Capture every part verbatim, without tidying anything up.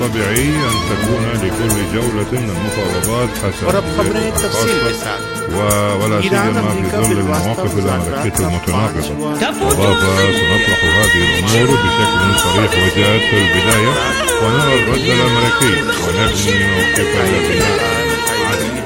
طبيعي أن تكون لكل جولة من المفاوضات حساسية خاصة ولا سيما في ظل المواقف الأمريكية المتناقضة. أضاف: سنطرح هذه الأمور بشكل صريح وجاد في البداية ونرى الرد الأمريكي ونبني موقفا لبناء عادل.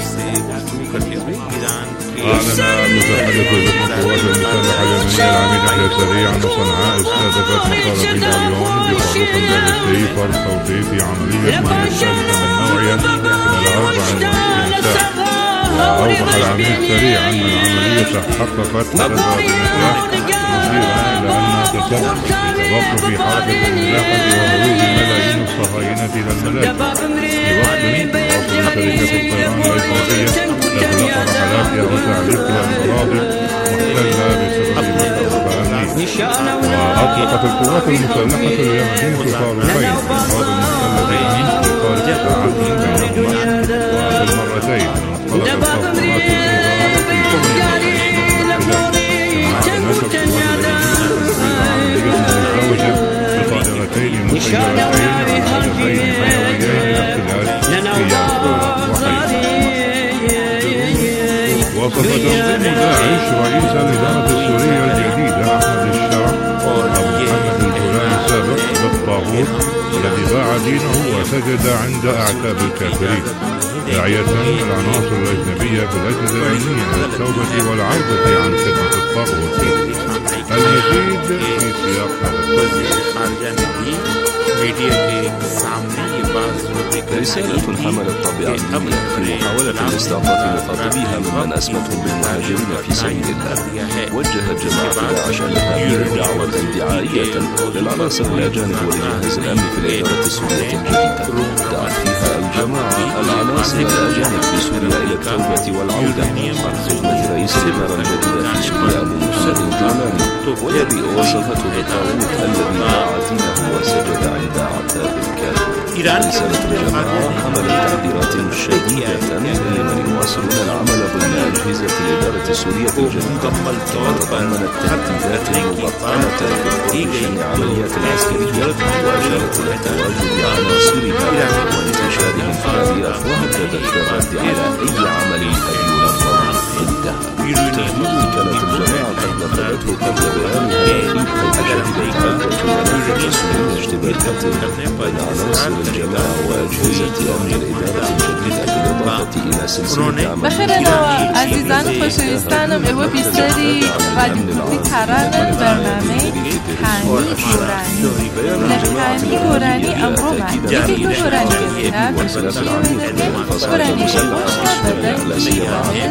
أعلن المتحدث باسم القوات المسلحة اليمنية العميد يحيى السريع أن صنعاء استهدفت مطار بن غوريون بخروف باليستي فرد صوتي في عملية وهي الثالثة من نوعها خلال أربع وعشرين ساعة. وأوضح العميد السريع أن العملية حققت هدفها بنجاح، مشيرا إلى أنها تسبب في توقف حركة الملاحة وهروب ملايين الصهاينة إلى الملاجئ، في وقت تواصل شركة الطيران الإيطالية إغلاق رحلاتها وتعليقها المناطق محتلة بسبب مخاوف أمنية. وأطلقت القوات المسلحة اليمنية طائرتين من الأراضي المحتلة بإطار ساعات بينهما، وفي المرتين انطلقت تطورات النظام في جميع الخلاف. كما أعلنت القوات اليمنية عملية مزدوجة بطائرتين مسيرتين على هدفين حيويين لاحتلال قيادة وحيد. وصف تنظيم داعش رئيس الإدارة السورية الجديدة أحمد الشرع أبو محمد الجولاني السابق بالطاغوت الذي باع دينه وسجد عند أعتاب الكافرين، داعية العناصر الأجنبية في اللجنة العلمية على التوبة والعودة عن خدمة الطاغوت. المزيد في سياق هذا. رسالة الحملة الطابعة الدينية في محاولة لاستعطاف مخاطبيها ممن أسمتهم بالمهاجرين في سبيل الله. وجهت جماعة داعش الإرهابية دعوة دعائية للعناصر الأجانب والجهاز الأمني في الإدارة السورية الجديدة. دعت فيها الجماعة العناصر الأجانب في سوريا إلى التوبة والعودة عن خدمة رئيس الإدارة الجديدة في سوريا أبو محمد الجولاني، والذي وصفته بالطاغوت الذي باع دينه وسجد عند أعتاب الكافرين. رسالة الجماعة حملت تحذيرات شديدة لمن يواصلون العمل ضمن أجهزة الإدارة السورية الجديدة، وتضمنت تهديدات مبطنة بالقرب من العمليات العسكرية، وأشارت إلى تواجد عناصرها وانتشار انفراديات، وهددت بالرد على أي عمل قد ينظم ضدها. تهديد كانت الجماعة قد نفذته قبل بيانها الأخير، حيث شهدت عدة منافذ من اشتباكات بين عناصر الجماعة وأجهزة أمن الإدارة الجديدة، بالإضافة إلى سلسلة عمليات. بخیر عزیزان خوشویستانم، ئێوە بیسەری رادیۆی تارانن بەرنامەی کانی گۆرانی. لە کانی گۆرانی ئەمڕۆمان یەکێک لە گۆرانی گەورە گۆرانی گۆرانیەکە خۆشە بەدەم گۆرانی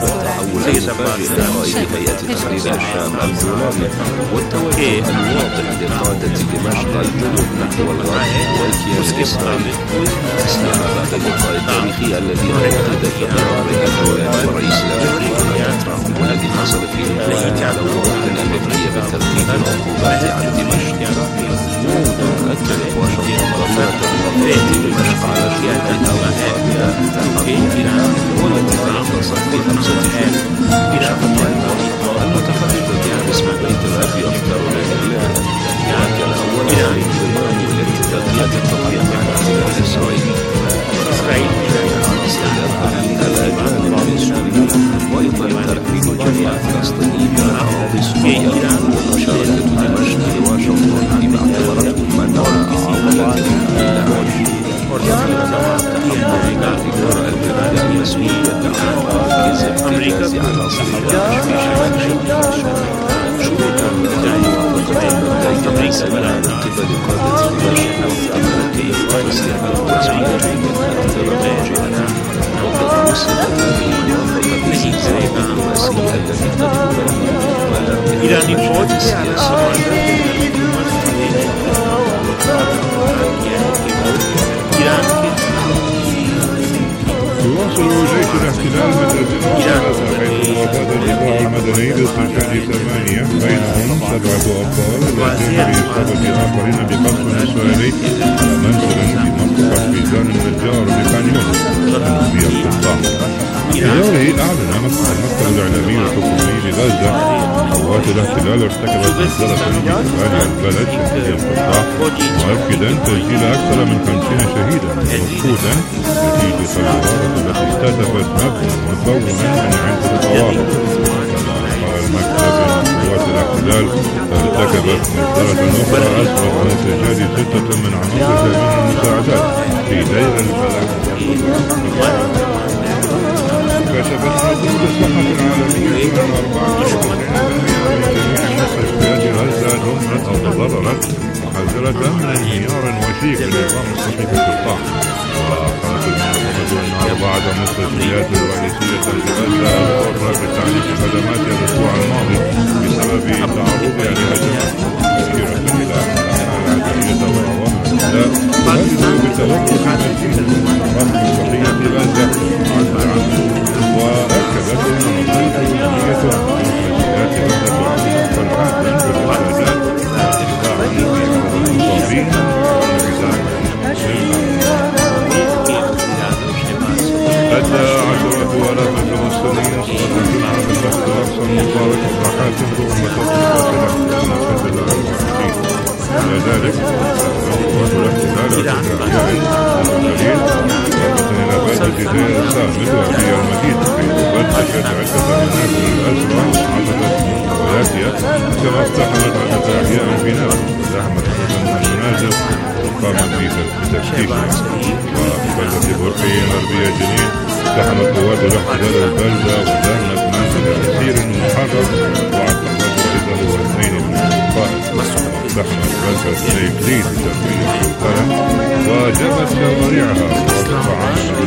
گۆرانی والتوجه الواضح لقادة دمشق الجنوب نحو الغرب والكيان الإسرائيلي. تسلم بعد اللقاء التاريخي الذي عقد في قرار الجولاني ورئيس الجمهورية ترامب، والذي حصل فيه الاتفاق على وقوع الأمريكية بترتيب العقوبات على دمشق. أكدت واشنطن رفض الوقوع دمشق على شروطها ومقابلها تحقيقها، والتي تلخصت في خمسة شهور شهرين. المتحدث باسم بيت الأب أخبر الجميع كان أول انضمام للاتفاقية التطبيق مع الاحتلال الإسرائيلي. إسرائيل عناصر الإرهابيين الأجانب من سوريا، وأيضا ترحيل جميع الفلسطينيين من أراضي سوريا، ومشاركة دمشق لواشنطن فيما اعتبرته منع عودة الداعش. الإدارة الجديدة المسؤولية عن ابتزاز عناصر داعش في شمال شروطا موافقة مبدئية سريعة من قبل قادة دمشق والأمريكية وسيادة التسوية من أكثر الراجعة. وقد وصلت هذه الموافقة باستهزاء الدبلوماسية التي تدور ولم يكن السياسة. يواصل جيش الاحتلال بالتزامن حيث وافد الدفاع المدني باستشهاد ثمانية بينهم سبعة أبطال الذين بإصابة آخرين بقصف إسرائيلي على منزل في منطقة ميزان النجار بخان يونس جنوبي القطاع. في دوره أعلن المكتب الإعلامي الحكومي لغزة قوات الاحتلال ارتكبت مسيرة بشمال البلد شمالي القطاع مؤكدا تسجيل أكثر من خمسين شهيدا مفقودا نتيجة الغارة التي استهدفت مبنى مكونا من عدة طوابق. المكتب قوات الاحتلال ارتكبت مسيرة أخرى أسرع عن استشهاد ستة من عناصر تأمين المساعدات في دير البلد. كشفت منظمة الصحة العالمية أن أربعة وتسعين بالمئة من جميع مستشفيات غزة دمرت أو تضررت محذرة من انهيار وشيك للنظام الصحي في القطاع. وقالت المنظمة أن أربعة مستشفيات الرئيسية لغزة اضطرت بتعليق خدماتها الأسبوع الماضي بسبب تعرضها لهجمات مشيرة إلى أن العدلية والعوامل الأعداء تهدد بتوقف تنفيذ المنظمات الصحية في غزة عن العمل. وأكدت أن مصادر الأمنية والمستشفيات غزة تعمل فرحاتا بالإعدادات وإتباع المصابين أدى عشرة آلاف فلسطينيين صارت في العام الأخير أقصى المطارق إصلاحات رغم تطبيقات الاحتلال الأربعين. على ذلك قوات الاحتلال القليل إلى بلدة دير السامد وهي المدينة حيث فتشت عدة منازل الأسرى وعددت مستوياتها كما اقتحمت عدة أحياء في نابلس وزحمت عددا من المنازل وقامت بتفتيشها. وفي بلدة برقين غربية جنين اقتحمت قوات الاحتلال البلدة ودهمت منزل أسير محرر واعتقلت والده واثنين من القائد. واقتحمت بلدة سيكليد شرقية القلم وجبت شوارعها وارتفع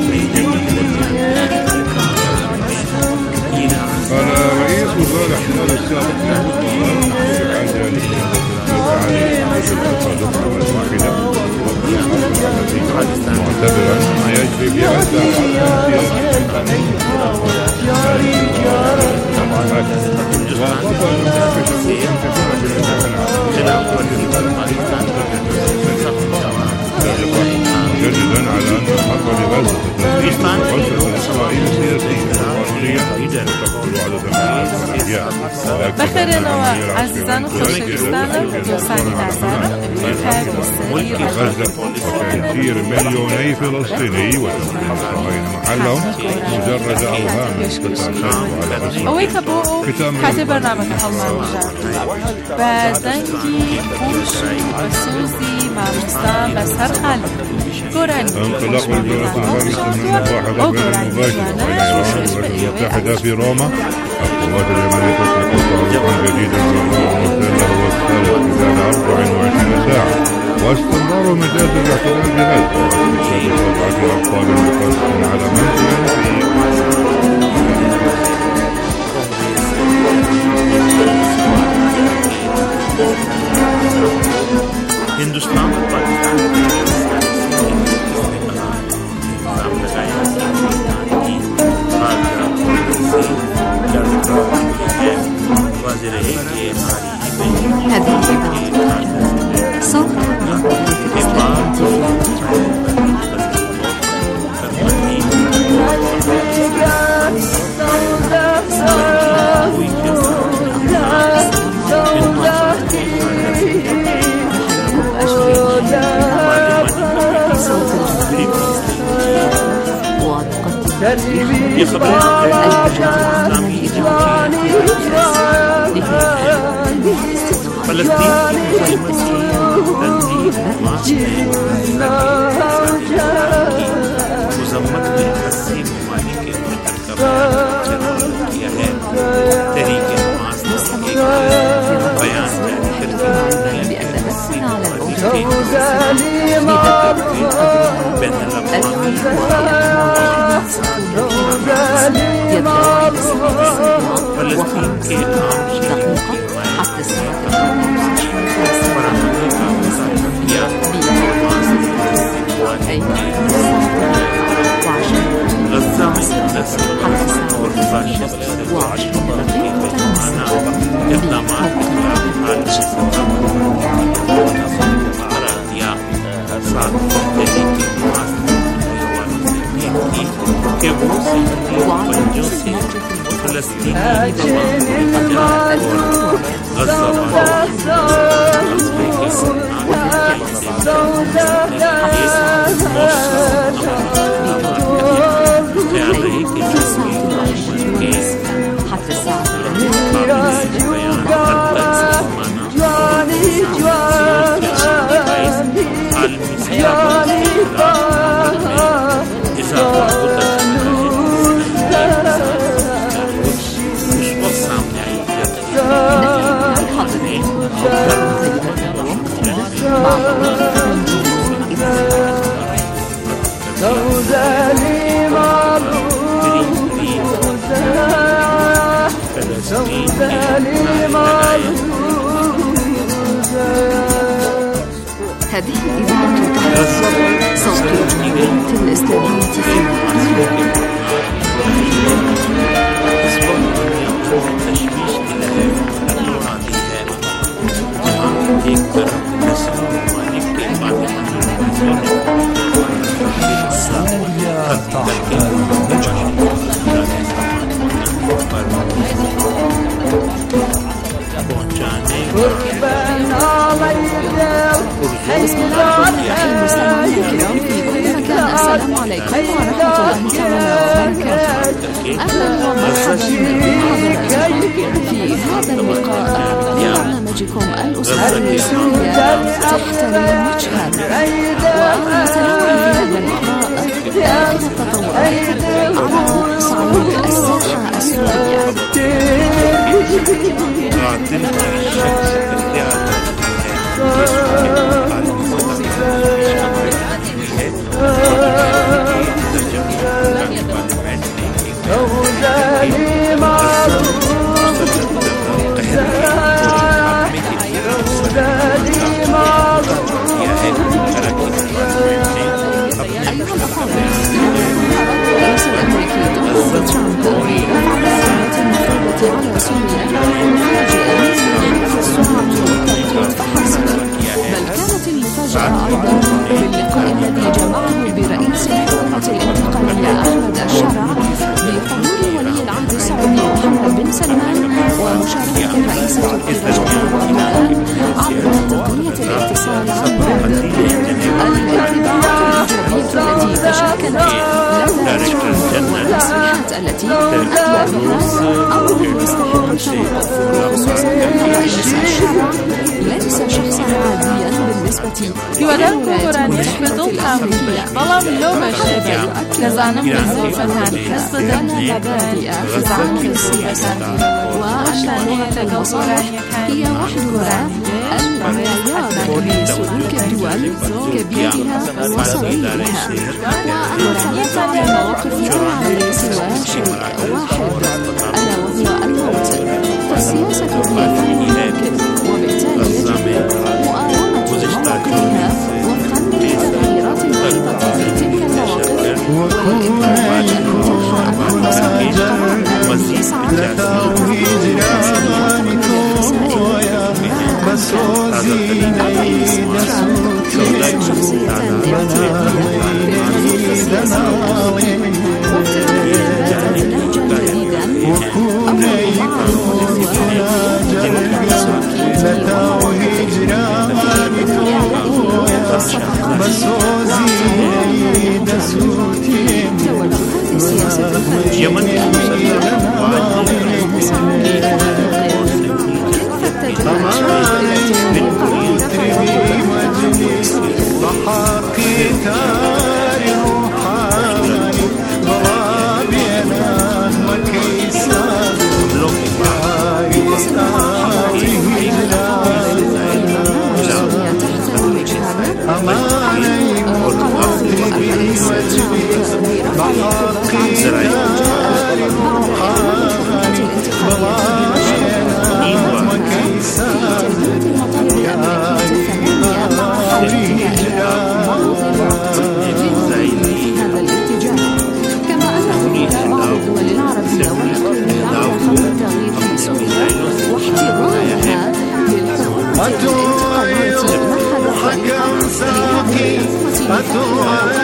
قال رئيس وزراء الاحتلال السابق محمود طهران نحن بحاجة لمنظمة التصادق على الواحدة معتبرا ما يجري في غزة مجددا على أن الحرب لغزة تهديد الغزة الإسرائيلية سياسية وقانونية وتقتل عدد من الأحياء. بخير عزیزان خوشگذرانم دوستانی نظرم ملك غزة وتهجير مليوني فلسطيني وتسليم الصهاينة محلهم مجرد أوهام تتعتمد على إسرائيل. اوی که با کتی برنامه که حال و زنگی خوشی و سوزی معموستان و سرخالی انطلاق الجولة الخامسة من المباحثة بين المباشر بين إيران والولايات المتحدة في روما. القوات اليمنية تطلق تعرضا جديدا على النظام المحتل هو الثالث خلال أربع وعشرين ساعة واستمرار مجاز الاحتلال بغزة واستشهاد سبعة أبطال بقصف على منزل في हिंदुस्तान और पाकिस्तान वाज़ेह रहे कि ये खबरें फलस्तीन मुजम्मत में अस्सी ममालिक के मुतलका किया है। तहरीक हमास ने बयान जारी करके अस्सी ममालिक के बैन फलस्तीन के حتى الساعة غزة إقدامات कि वो هذه الإذاعة تحدث صوت الجمهورية الإسلامية في بسم الله الرحمن الرحيم. مستمعينا الكرام في كل مكان، السلام عليكم ورحمة الله تعالى وبركاته. أهلا ومرحبا بكم في هذا اللقاء برنامجكم الأسبوعي سوريا تحتل وجهها، ونتناول في هذا اللقاء آخر التطورات على صعيد الساحة السورية. الرئيس الأمريكي دونالد ترامب رفع السنوات المفروضة على سوريا مفاجئا في السرعة والتوقيت فحسب، بل كانت المفاجأة أيضا باللقاء الذي جمعه برئيس الحكومة الانتقالية أحمد الشرع بحضور ولي العهد السعودي محمد بن سلمان ومشاركة الرئيس التركي رجب طيب أردوغان عبر تقنية الاتصال عن بعد. الانطباعات الإيجابية التي تشكلت لدى ترامب والتصريحات التي أدلى بها أمره يستحق التوقف، خصوصا أن رئيس الشرع ليس شخصا عاديا بالنسبة للولايات المتحدة الأمريكية. ظلم لو بشبه نظام وظيفتان قصة النبادئة في زعم السياسة، والشانية الوصولة هي وحدها المعيار لسلوك الدول كبيرها وصغيرها، وأن ثلاثة على مواقفها على سوى شيء واحد ألا وهو الموت. فالسياسة هي فهم ممكن، وبالتالي يجب مؤاومة مواقفها وفقا للتغييرات المحيطة في تلك المواقف، والإمكان أن تنجح أمام وسائل القرار في سعة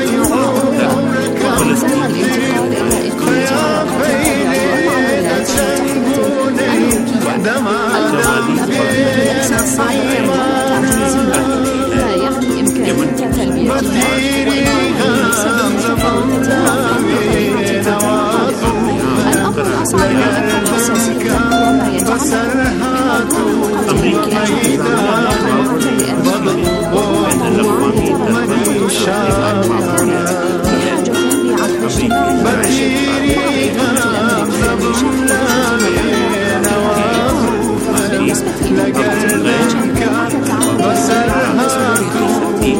الانتقال إلى إقامة كانت صعبة وتعجيزية لا يعني إمكانية تلبيتها، وإنما بسبب متفاوتها الأمر الأصعب والأكثر حساسية هو ما يتعلق بموضوع مقدمة الواقع لأنه وعادة المنطقة الشعب كانت بحاجة لعقد اجتماعي بالنسبة إلى المنطقة الجنوبية تتعامل مع مسؤولية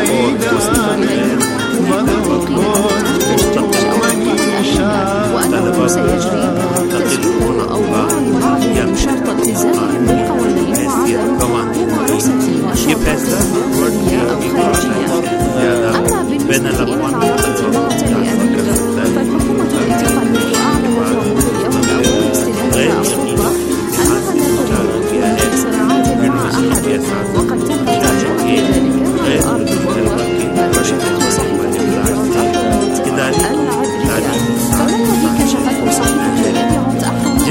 وأنه سيجري تسجيل أوضاع المعارضين بشرط التزامهم بالقوانين وعدم ممارسة نشاطات داخلية أو خارجية. أما بالنسبة إلى العلاقة مع تل أبيب فالحكومة الانتقالية أعلنت رغم اليوم الأول استلامها السلطة أنها لا تريد صراعات مع أحد، وقد تم التوجه بذلك على أرض الواقع. ما كشفته صحيفة اليديعوت أحرمت العبرية فالتي كشفته صحيفة اليديعوت أحرمت.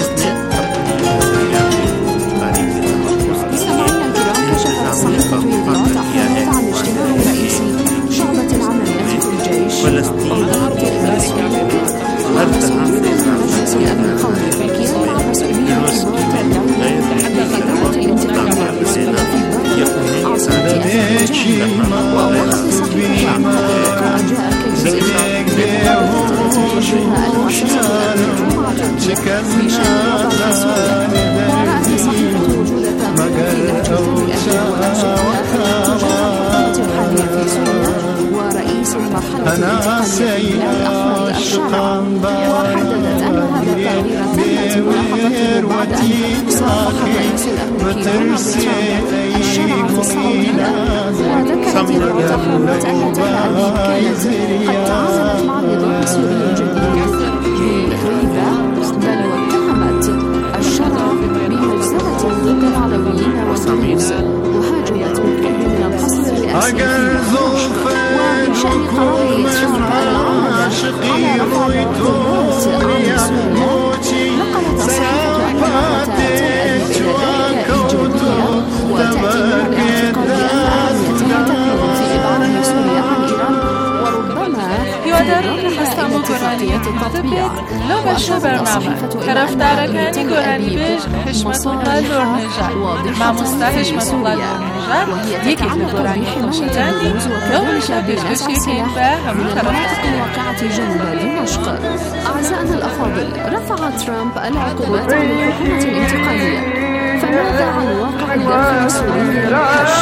مستمعينا الكرام، كشفت صحيفة اليديعوت أحرمت عن اجتماع رئيسي شعبة العمليات في الجيش ووزارة الإسرائيلية ورئيس مجلس الأمن القومي في الكيان مع مسؤولين كبار الدولة لإدارة الانتقالية الرسمية في بلد عاصمة أذربيجان. وأوضحت صحيفة أن هذا اللقاء جاء كجزء من المبادرة التي تجريها المؤسسة الأمنية مع تركيا في شأن الوضع في سوريا. ورأت صحيفة وجود تغيير في لهجة الأمن والأنشطة تجاه الحكومة الحالية في سوريا ورئيس المرحلة الانتقالية أحمد الشرع، وحددت أن هذا التغيير تمت ملاحظته بعد أن صافح الرئيس الأمريكي دونالد ترامب الشرع في السعودية. وذكرت اليديعوت أحرمت أن تل أبيب كانت قد تعاملت مع النظام السوري الجديد بريبة، بل واتهمت الشرع بمجزرة ضد العلويين والدروز، وهاجمت بالكاد من القصر الرئاسي في دمشق. وبشأن قرار ترامب العودة على رفع العقوبات عن سوريا، نقلت الصحيفة أن دعوة تل أبيب إلى ذلك إيجابية، وتأتي من الاعتقاد أن أهميتها تكمن في إبعاد سوريا عن إيران وربما هیواداران هەستام و گۆرانی دەبێت لەو بەشە بەرنامە طرفدارەکانی گۆرانی بێژ حشمەتوڵڵا زۆرنەژاد مامۆستا حشمەتوڵڵا زۆرنەژاد یەکێک لە گۆرانی خۆشەکانی لەو بەشە پێشکەشتێکین بە هەموو طرفداران الواقعة جنوب دمشق. أعزائنا الأفاضل، رفع ترامب العقوبات على الحكومة الانتقالية، فماذا عن واقع الداخل السوري الموحش؟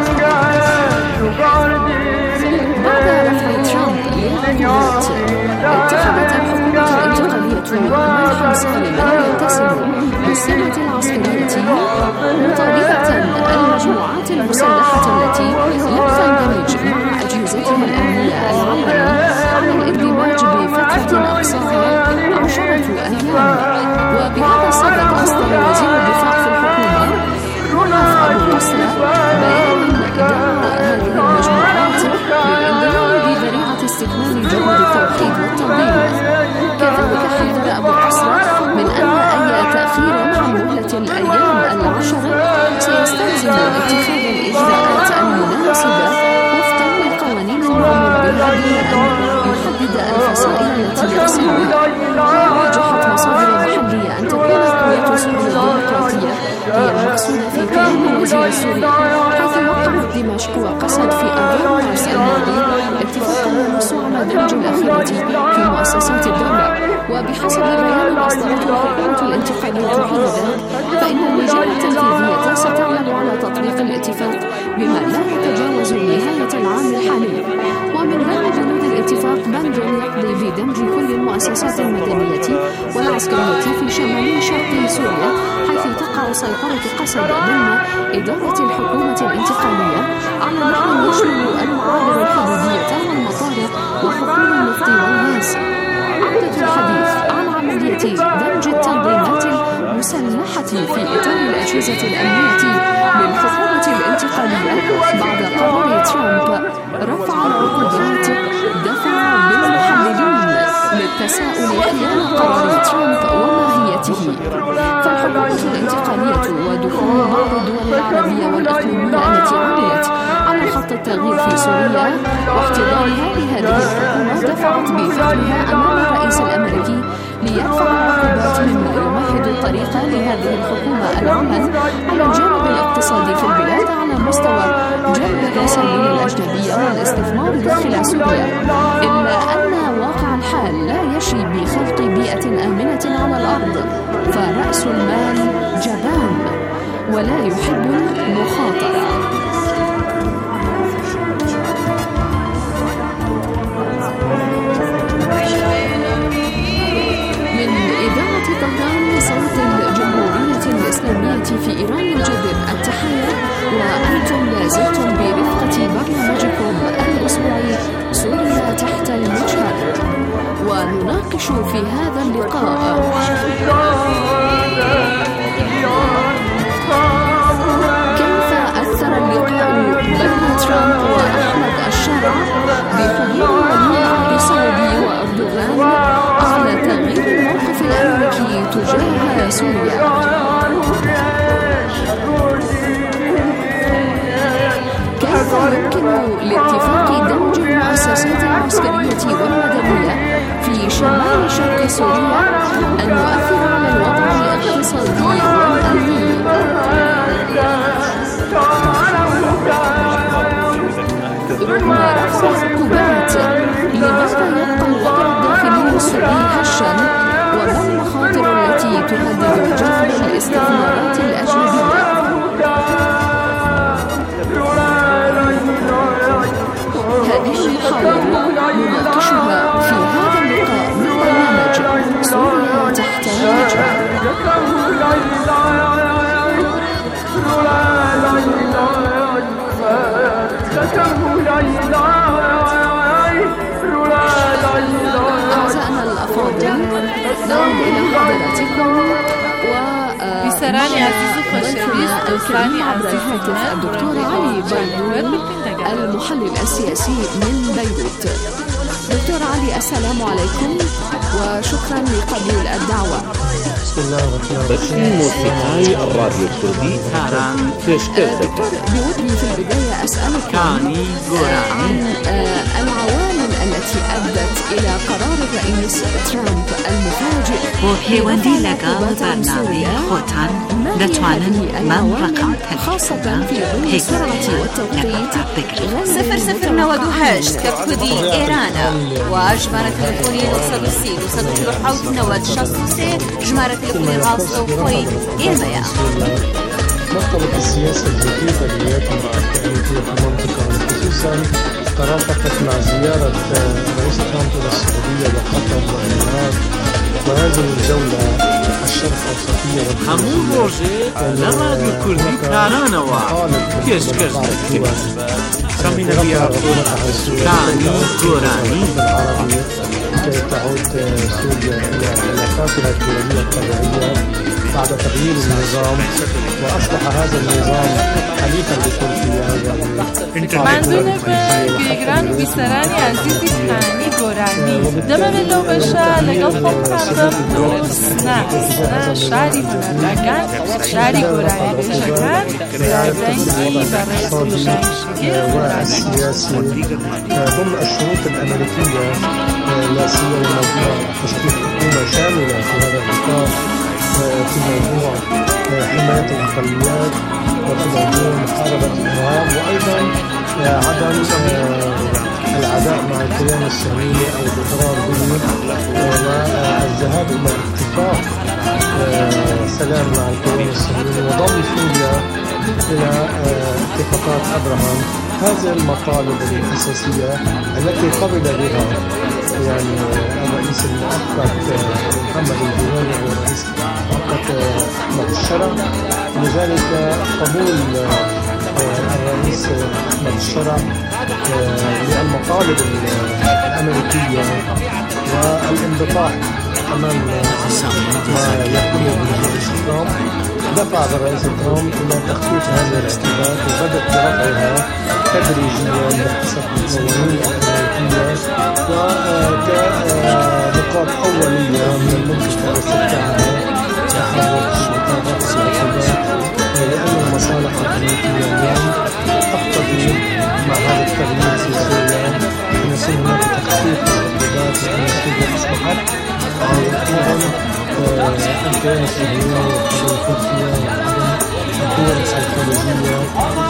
بعد رفع ترامب للعقوبات اتخذت الحكومة الانتقالية منحا سالما يتسم بالسمة العسكرية مطالبة المجموعات المسلحة التي لم تندمج مع أجهزتها الأمنية العامة على الاندماج بفترة أقصاها عشرة أيام. وبهذا الصدد أصدر وزير الدفاع في الحكومة رونالد أبو قصرة بيان دعا هذه المجموعات للانضمام بذريعة استكمال جهود التوحيد والتنظيم. كذلك حذر أبو قصرة من أن أي تأخير عن مهلة الأيام العشرة سيستلزم اتخاذ الإجراءات المناسبة وفقا للقوانين المعمول بها دون أن يحدد الفصائل التي يقصدها. ورجحت مصادر محلية أن تكون قوات سوريا الديمقراطية هي المقصودة في كلام الوزير السوري، حيث وقعت دمشق وقصد في آذار مارس الماضي اتفاقا ينص على دمج الأخيرة في مؤسسات الدولة. وبحسب بيان أصدرته الحكومة الانتقالية حينذاك، فإن اللجان التنفيذية ستعمل على تطبيق الاتفاق بما لا يتجاوز نهاية العام الحالي. ومن بين بنود الاتفاق بند يقضي بدمج كل المؤسسات المدنية والعسكرية في شمال شرق سوريا، حيث تقع سيطرة قسد ضمن إدارة الحكومة الانتقالية على نحو يشمل المعابر الحدودية والمطارق وحقول النفط والغاز. عودة الحديث عن عملية دمج التنظيمات المسلحة في إطار الأجهزة الأمنية للحكومة الانتقالية بعد قرار ترامب رفع العقوبات دفع بالمحللين للتساؤل حيال قرار ترامب وماهيته. فالحكومة الانتقالية ودخول بعض الدول العربية والإقليمية التي عملت على خط التغيير في سوريا واحتضانها لهذه الحكومة دفعت بفعلها أمام الرئيس الأمريكي ليرفع العقوبات مما يمهد الطريق لهذه الحكومة العمل على الجانب الاقتصادي في البلاد على مستوى جلب الرسائل الأجنبية والاستثمار داخل سوريا، إلا أن واقع الحال لا يشي بخلق بيئة آمنة على الأرض، فرأس المال جبان ولا يحب المخاطرة. من إذاعة طهران صوت الجمهورية الإسلامية في إيران يجدد التحية، وأنتم لازلتم برفقة برنامجكم الأسبوعي سوريا تحت المجهر، ونناقش في هذا اللقاء كيف أثر اللقاء بين ترامب وأحمد الشرع بحضور ولي العهد السعودي وأردوغان على تغيير الموقف الأمريكي تجاه سوريا. كيف يمكن لاتفاق دمج المؤسسات العسكرية والمدنية في شمال شرق سوريا أن يؤثر على الوضع الاقتصادي والأمني؟ رغم رفع العقوبات، لماذا يبقى الوضع الداخلي السوري هشا؟ وما المخاطر التي تهدد جذب الاستثمارات الأجنبية؟ هذه المحاور نناقشها في هذا اللقاء من برنامج سوريا تحت المجهر. أعزائنا الأفاضل، نعود إلى حضراتكم بسراني عزيز الخشبيز الكريم عبر الهاتف الدكتور علي بيروت المحلل السياسي من بيروت. دكتور علي، السلام عليكم وشكرا لقبول الدعوة. بسم الله الرحمن الرحيم. موسيقاي الراديو الكردي تهران تشتغل. دكتور، بودي في البداية أسألك عن العوامل التي أدت إلى قرار الرئيس ترامب المفاجئ وبيوندي لقال برنامج خوتان دتوانن من رقم خاصة في ظل السرعة والتوقيت صفر صفر نود وهشت كبكودي إيرانا وجمارة تلفوني نصد السيد وصد الحوت نود شخصي جمارة تلفوني غاصة وخوي إيميا. مختلط السياسة الجديدة للولايات المتحدة الأمريكية في المنطقة، خصوصا ترافقت مع زيارة رئيس ترامب إلى السعودية وقطر والإمارات، وهذه الجولة الشرق أوسطية همون روزه لراديو الكردي كارانا وكيش كيش سمينا بها كاني كوراني كي تعود سوريا إلى علاقاتها الدولية الطبيعية بعد تغيير النظام، وأصبح هذا النظام حليفا لتركيا. ممنون گیران بیسرانی عزیزی خانی گورانی دمه لو بشه لگل خوب کردم نه نه شعری هنرلگن شعری گورانی تشکر لازنگی برای سوشن شگیر السياسي ضمن الشروط الأمريكية لا سيما تشكيل حكومة شاملة في هذا الإطار في موضوع حماية الأقليات وفي موضوع محاربة الإرهاب، وأيضا عدم العداء مع الكيان الصهيوني أو الإضرار به، والذهاب إلى اتفاق سلام مع الكيان الصهيوني وضم سوريا إلى اتفاقات أبراهام. هذه المطالب الأساسية التي قبل بها يعني الرئيس المؤقت محمد الجولاني والرئيس المؤقت أحمد الشرع، لذلك قبول الرئيس أحمد الشرع للمطالب الأمريكية والانبطاح أمام ما يقوم به الرئيس ترامب دفع الرئيس ترامب إلى تخفيف هذه العقوبات وبدأ برفعها تدريجيا بحسب القوانين الأمريكية وكنقاط أولية من الممكن أن تستطيعها تحرك العقوبات العقوبات لأن المصالح الأمريكية اليوم تقتضي مع هذا التغيير في سوريا أن يكون هناك تخفيف للعقوبات لأن سوريا أصبحت أيضا الكيان الصهيوني والقضية التركية وعدم الدول السيكولوجية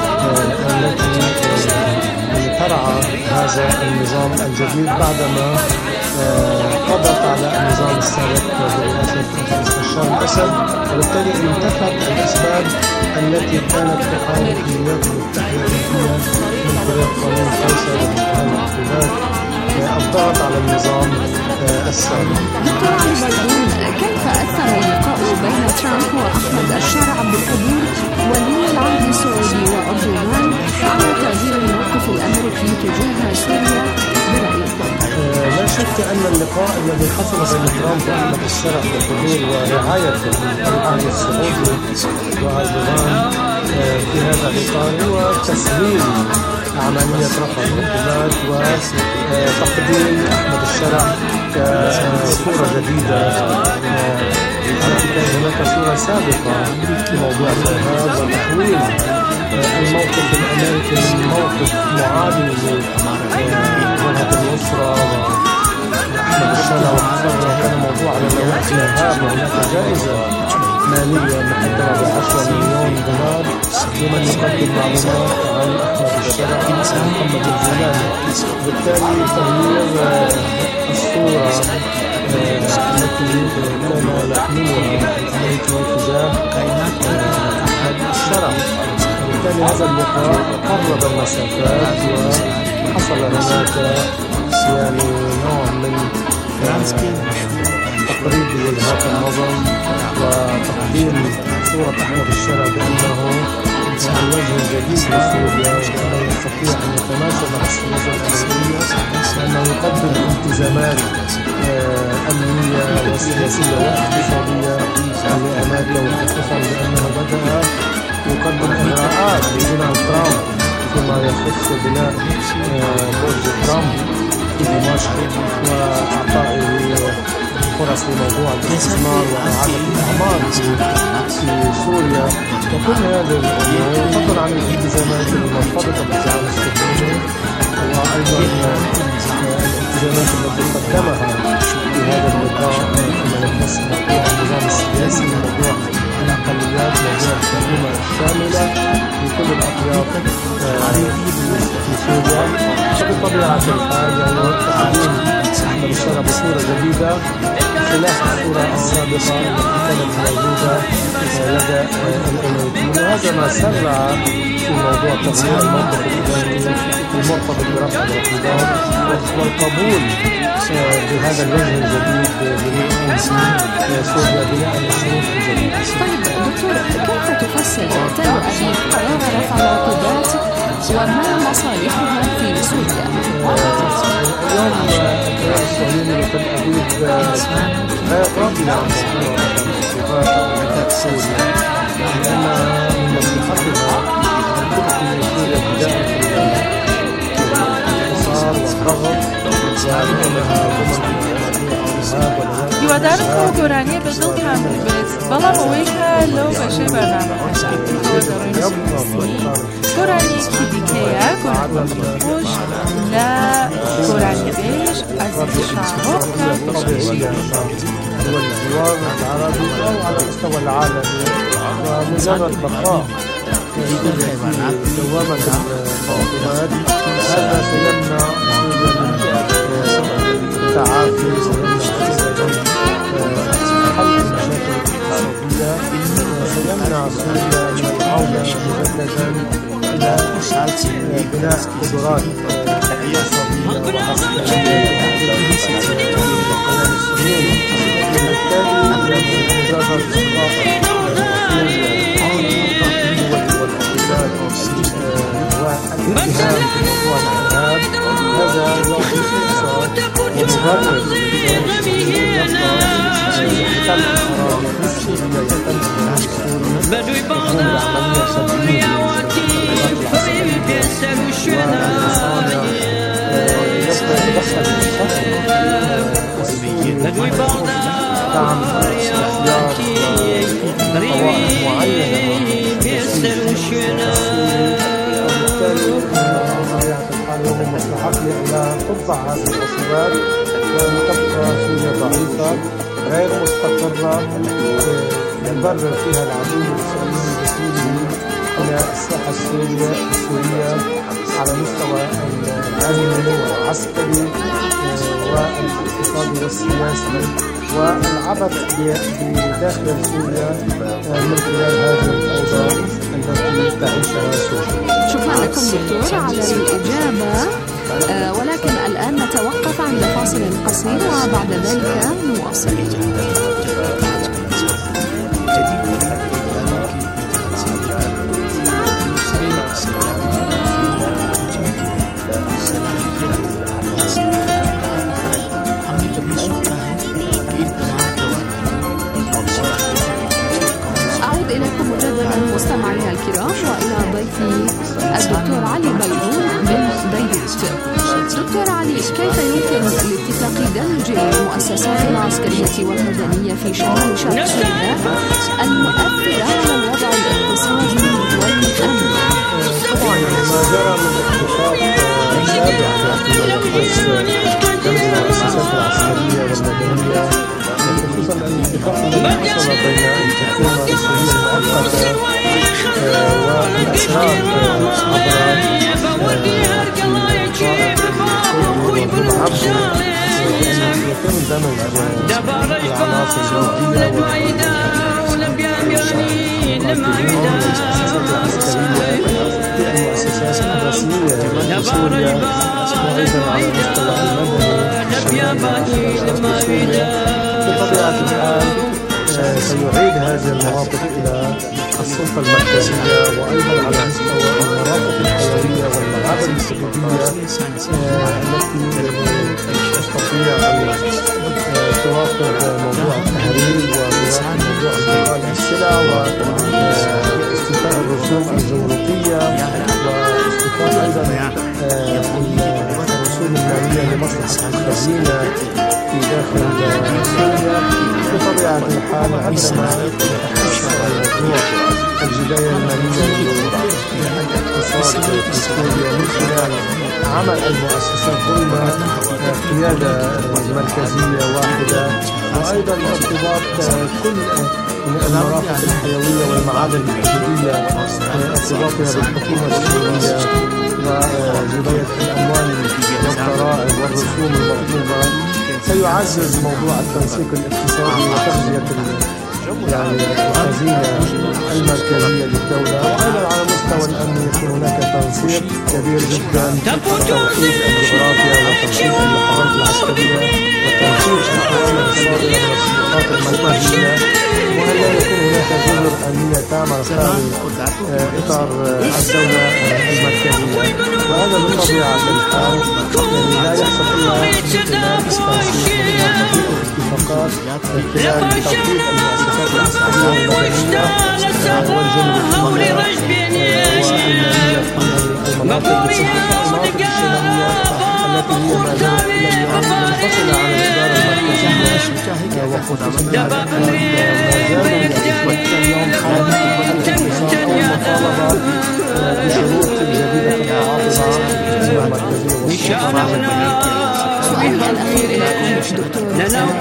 التي ترعى هذا النظام الجديد بعدما قضت على النظام السابق برئاسة بشار الأسد، وبالتالي انتفت الأسباب التي كانت تحاول الولايات المتحدة الأمريكية من خلال قانون فيصل وانتهاء العقوبات الضغط على النظام السابق. دكتور علي بيضون، كيف أثر اللقاء بين ترامب وأحمد الشرع بالحضور ولي العهد السعودي وأردوغان على تغيير الموقف الأمريكي تجاه سوريا برأيكم؟ لا شك أن اللقاء الذي حصل بين ترامب وأحمد الشرع بالحضور ورعايته العهد السعودي وأردوغان في هذا الإطار هو تسهيل عملية رفع العقوبات وتقديم أحمد الشرع كصورة جديدة. كان هناك صورة سابقة في موضوع الإرهاب وتحويل الموقف الأمريكي من موقف معادي لجبهة النصرة وأحمد الشرع وحصلنا كان موضوع على نواة الإرهاب، وهناك جائزة مالية مقدرة بعشرة مليون دولار لمن يقدم معلومات عن أحمد الشرع ومحمد الجولاني. بالتالي تغيير الصورة التي كان يحملها الأمريكي تجاه أحمد الشرع، وبالتالي هذا اللقاء قرب المسافات وحصل هناك يعني نوع من تقريب وجهات النظر وتقديم صورة أحمد الشرع بأنه الوجه الجديد لسوريا وأنه يستطيع أن يتماشى مع السياسة الأمريكية وأنه يقدم التزامات أمنية وسياسية واقتصادية لأمريكا، وخصوصا لأنه بدأ يقدم إجراءات لبناء ترامب فيما يخص بناء برج ترامب في دمشق وإعطائه فرص لموضوع الاستثمار وإعادة الأعمار في سوريا وكل هذه الأمور، فضلا عن الالتزامات المرتبطة بالدعم الصهيوني وأيضا الالتزامات التي قدمها في هذا اللقاء فيما يخص موضوع النظام السياسي، موضوع الأقليات، موضوع الحكومة الشاملة لكل الأطياف في سوريا. فبطبيعة الحال يعني تقديم أحمد الشرع بصورة جديدة خلاف الصورة السابقة التي كانت موجودة لدى الأمريكيين، وهذا ما سرع في موضوع تغيير الموقف الإداري المرتبط برفع العقوبات والقبول بهذا الوجه الجديد لبناء سوريا بناء الشروط الجديدة. طيب دكتور، كيف تفسر تل أبيب قرار رفع العقوبات وما مصالحها في سوريا؟ اليوم الكيان الصهيوني لتل أبيب لا راضي عن موضوع العقوبات سوريا، لأن من مصلحتها أن تبقي سوريا بداية الانتصار والضغط هیوادارم کە گۆرانیە بە دڵتان بێت، بەڵام ئەوەیکە لەو بەشەی بەرنامەکە گۆرانیەکی دیکەیە گۆرانی خۆش لە گۆرانیبێژ عەزیز شاهۆ دول الجوار العربي أو على مستوى العالمي، ومجرد بقاء دوامة المنظمات هذا سيمنع التعافي حل المشاكل الاقتصادية، وسيمنع سوريا من العودة مجددا إلى بناء قدرات اقتصادية وعسكرية وبالتالي مجرد والانتهاء بموضوع الإرهاب هذا يعطي فرصة ومبرر لإحتل الأراضي في سوريا يتم سوريا تكون العملية سلمية والعسكرية والمصانع يبقى يدخل الشخص السوري دعم استحياء طوائف معينة التحالفات، وأن تبقى سوريا ضعيفة غير مستقرة يبرر فيها العدو الإسرائيلي بسوريا إلى الساحة السورية السورية على مستوى الأمني والعسكري والاقتصادي والسياسي، والعبث بداخل سوريا من خلال هذه الأوضاع التي تعيشها سوريا. شكرا لكم دكتور على الإجابة، آه ولكن الآن نتوقف عند فاصل قصير وبعد ذلك نواصل. أعود إليكم مجددا مستمعينا الكرام وإلى ضيفي الدكتور علي بيضون من بيروت. دكتور علي، كيف يمكن لاتفاق دمج المؤسسات العسكرية والمدنية في شمال شرق سوريا المؤثرة على الوضع الاقتصادي والأمن؟ طبعا ما جرى من اتفاق سابق في مجلس دمج المؤسسات العسكرية والمدنية، خصوصا أن الاتفاق الذي حصل بين الحكومة السورية المؤقتة والأسرار عبر يتم دمج العناصر الجنودية والمؤسسات الرسمية في سوريا وأيضا على المستوى المدني. بطبيعة الحال سيعيد هذه المناطق إلى السلطة المركزية، وأيضا على مستوى المرافق الحيوية والمعابر السكوتية التي تستطيع أن تراقب موضوع التهريب وتراقب موضوع انتقال السلع واستيفاء الرسوم الجمركية واستيفاء أيضا الرسوم المالية لمصلحة الخزينة في داخل سوريا. بطبيعة الحال عندما يتحسن موضوع الجداية المالية للاقتصاد في سوريا من خلال عمل المؤسسات ضمن قيادة مركزية واحدة، وأيضا ارتباط كل المرافق الحيوية والمعادن الحدودية ارتباطها بالحكومة السورية وجباية الأموال والضرائب والرسوم المطلوبة سيعزز موضوع التنسيق الاقتصادي وتغذية يعني الخزينة المركزية للدولة، وأيضا على مستوى الأمن يكون هناك تنسيق كبير جدا، توحيد الجغرافيا وتنسيق اللحظات العسكرية وتنسيق الأوامر الصادرة من السلطات المركزية، وألا يكون هناك جزر أمنية تعمل خارج إطار الدولة المركزية. وهذا بطبيعة الحال يعني لا يحصل إلا خلال التنسيق اتفاقات من خلال توحيد المؤسسات العسكرية والمدنية والجمهورية والمالية في المناطق المناطق الشمالية التي هي ما زالت إلى اليوم منفصلة عن الإدارة المركزية، وخصوصا ما زالوا يتم اليوم مطالبة بشروط جديدة المحافظة المركزية والسلطة. سؤالي الأخير إليكم دكتور،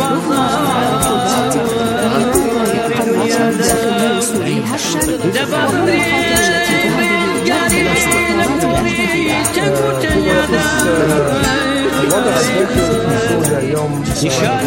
داخل سوريا هالشرط والمخاطر التي تهدد الاستقرارات الأمنية. الوضع الداخلي في سوريا اليوم ما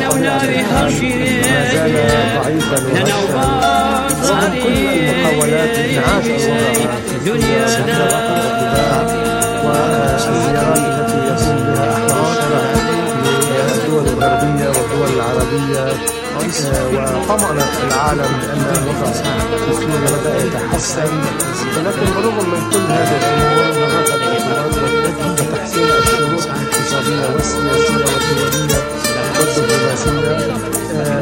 زال ضعيفا وهشا رغم كل المحاولات لإنعاش الوضع في سوريا بإجراءات الاعتداء والزيارات التي يقوم بها أحمد الشرع للدول الغربية والدول العربية، وطمأنت العالم بأن الوضع في سوريا بدأ يتحسن، ولكن بالرغم من كل هذه الأمور مرات الاعتراض وتحسين الشروط الاقتصادية والسياسية والدولية والدبلوماسية ما زال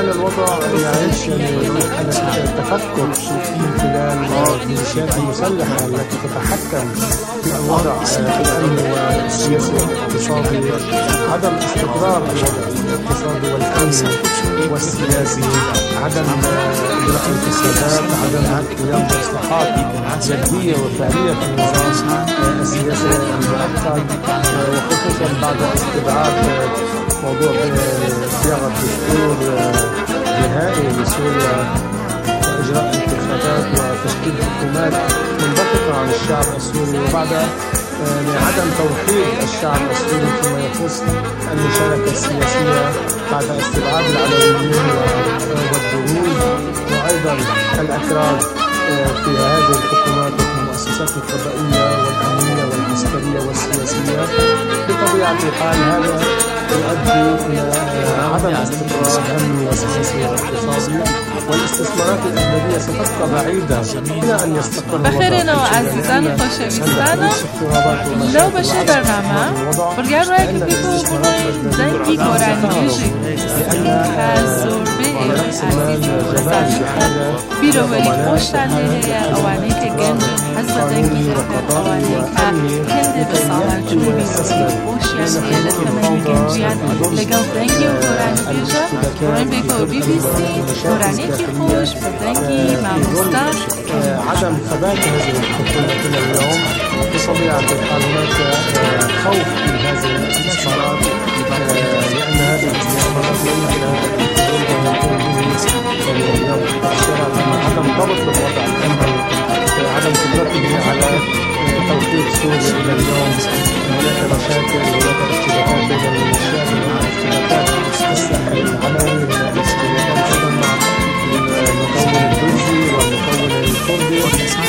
هذا الوضع يعيش التفكر في خلال الميليشيات المسلحة التي تتحكم في الوضع الأمني والسياسي والاقتصادي، عدم استقرار الوضع الاقتصادي والأمني والسياسي، عدم إجراء انتخابات، عدم قيام بإصلاحات جدية وفعلية في النظام السياسي المؤقت، وخصوصا بعد استبعاد موضوع صياغة دستور نهائي لسوريا وإجراء انتخابات وتشكيل حكومات منبثقة عن الشعب السوري، وبعد عدم توحيد الشعب السوري فيما يخص المشاركة السياسية بعد استبعاد العلويين والدروز وأيضا الأكراد في هذه الحكومات والمؤسسات القضائية والأمنية والعسكرية والسياسية. بطبيعة الحال هذا يؤدي إلى عدم استقرار أمني وسياسي واقتصادي، والاستثمارات الأجنبية ستبقى بعيدة إلى أن يستقر الوضع. بخيرنا وعزیزان خوشویستانم لو بشه برنامه برگر روی که بیتو بروی زنگی گرانیجی که زوربه عزیز رسانی بیرو ولی خوشتنده اوانی که گنج حزب دنگی اوانی که هنده بسالان چونی خوشیانی لطمنی گنجیان لگل دنگی و گرانیجا برین بیکو بی بی سی گرانی که خوش بدنگی ماموستا. عدم ثبات هذه الحكومة إلى اليوم بطبيعة الحال هناك خوف من هذه الاستثمارات، لأن هذه الاستثمارات عدم ضبط الوضع الأمني، عدم قدرته على توحيد سوريا إلى اليوم. هناك مشاكل، هناك اشتباكات بين الميليشيات، هناك اشتباكات العلوي، هناك اشتباكات أيضا مع المكون الدرزي والمكون الكردي،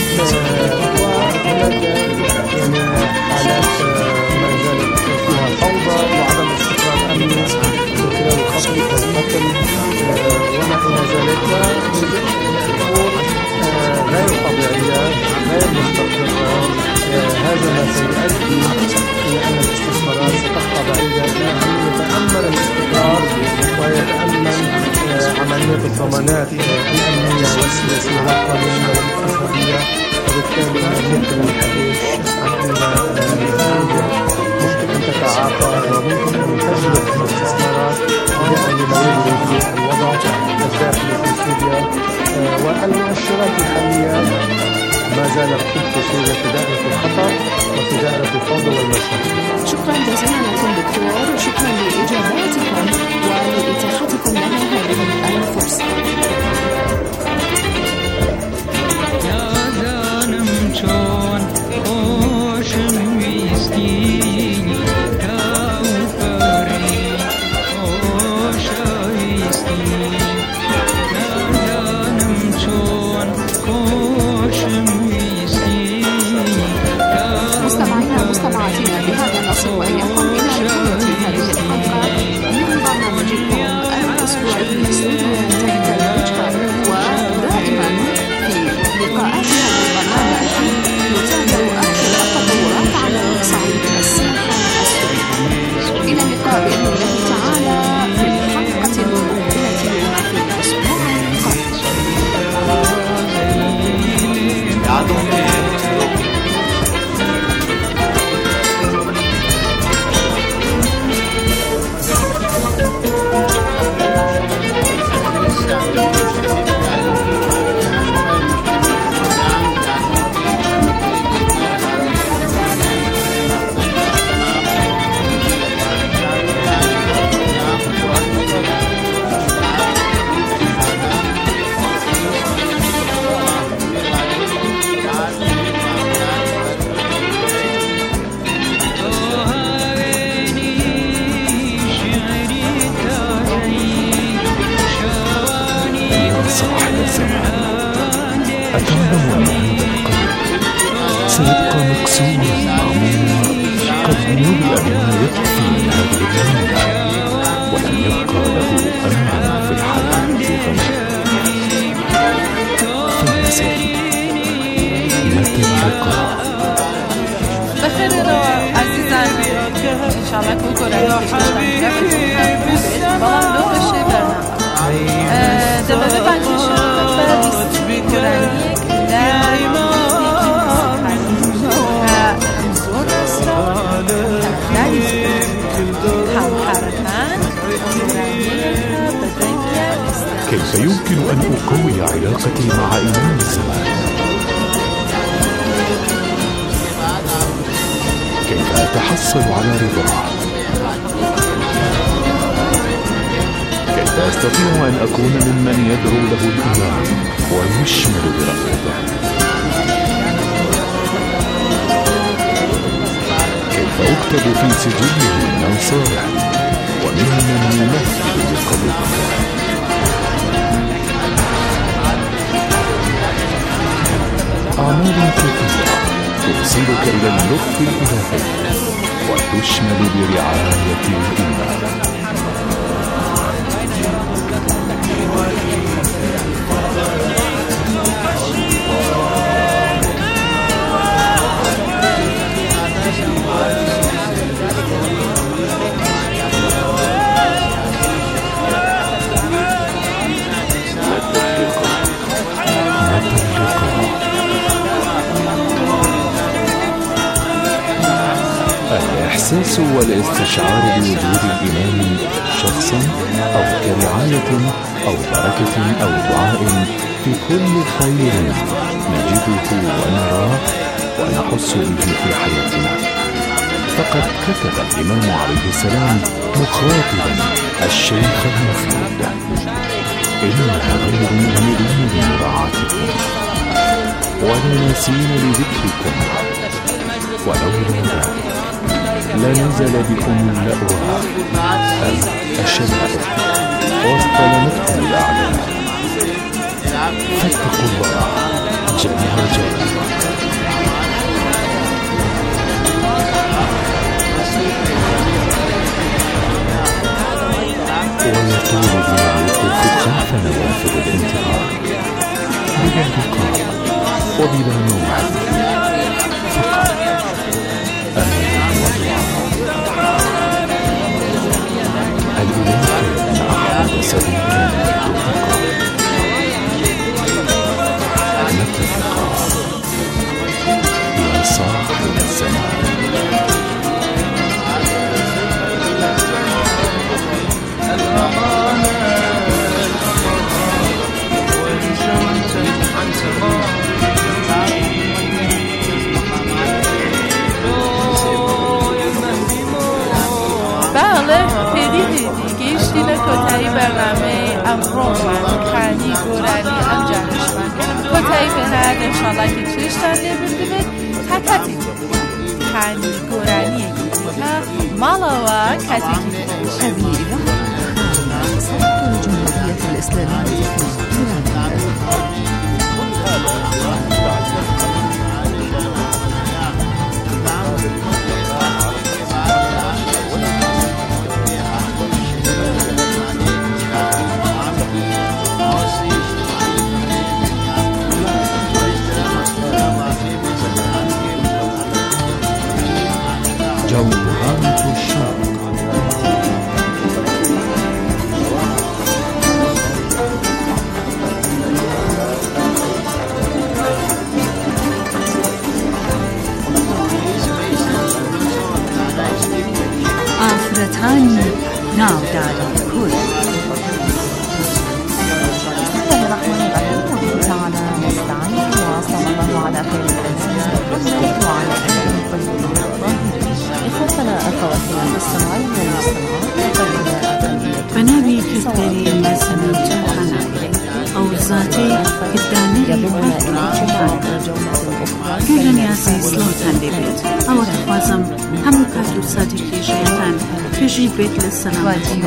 وهناك يعني حالات ما زالت فيها فوضى وعدم استقرار أمني من خلال الخطر والقتل وما إلى ذلك. الأمور غير طبيعية غير مستقرة، هذا ما سيؤدي إلى أن الاستثمارات ستبقى بعيدة إلى أن يتأمن الاستقرار ويتأمن عملية الضمانات الأمنية والسياسية والقانونية والاقتصادية، وبالتالي يمكن الحديث عن أن سوريا ممكن أن تتعافى وممكن أن تجلب الاستثمارات بأن يبرر في الوضع الداخلي في سوريا، والمؤشرات الحالية ما زالت تبقي سوريا في دائرة الخطر وفي دائرة الفوضى والمشاكل. شكرا جزيلا لكم دكتور، وشكرا لإجاباتكم ولإتاحتكم لنا هذه الفرصة. مستمعينا ومستمعاتنا بهذا نصل وإياكم إلى نهاية هذه الحلقة من برنامجكم الأسبوعي سوريا تحت الوجهة، ودائما في لقاءات هذا البرنامج نتابع آخر التطورات على صعيد الساحة السورية. إلى اللقاء بإذن الله تعالى في الحلقة المقبلة في الأسبوع القادم. سيبقى مكسورا عموما قد نبأ بما يكفي من هذه الدنيا، ولن يبقى له أمل في الحياة غدا. فالمساكين متى اللقاء؟ بخير عزيزان، إن شاء الله كل كل عزيز تشتغل في الخبز بلان لو بشي برنامج كيف يمكن أن أقوي علاقتي مع إمام الزمان؟ كيف أتحصل على رضاه؟ كيف أستطيع أن أكون ممن يدعو له الإمام ويشمل برأفته؟ كيف أكتب في سجله من صالح وممن يمثل لقضيته؟ أعمال كثيرة توصلك إلى اللطف الإلهي وتشمل برعاية الإمام. الإحساس والاستشعار بوجود الإمام شخصا أو كرعاية أو بركة أو دعاء في كل خير نجده ونراه ونحس به في حياتنا. فقد كتب الإمام عليه السلام مخاطبا الشيخ المفيد: إنها غير مؤمنين بمراعاتكم ولا ناسين لذكركم، ولولا ذلك لنزل بكم اللأواء أم الشدائد واصطلمتكم الأعداء. فاتقوا الله جل جلاله. ويطول بنا الوقوف خلف نوافذ الانتظار بلا لقاء وبلا موعد، فقط أمل ودعاء. الإله كان أحمد سبيلا للتقى، نتفقا يا صاحب الزمان. بله، هدی هدی گشتی به کتایی برنامه امروزمان کانی گورانی انجامشمان کتایی برد انشالله که چشتن نبرده تا کتی کانی گورانی گیدی مالا و کتی گیدی هذه إذاعة صوت الجمهورية الإسلامية في إيران. جوهرة الشرق. آفرتان ناودار كل. بسم الله الرحمن الرحيم. والله تعالى نستعين وصلى الله على خير الأنبياء والرسل وعلى آله الطيبين الطاهرين. إخوتنا أخواتنا المستمعين والمستمعات بنابي كالتالي المسلمين تنحنى أو ذاتي كالداني أفضل گرن یازی سلوتان لبید او تخوازم همو کاتو صادقی جیتان کجی بیت لسلامتی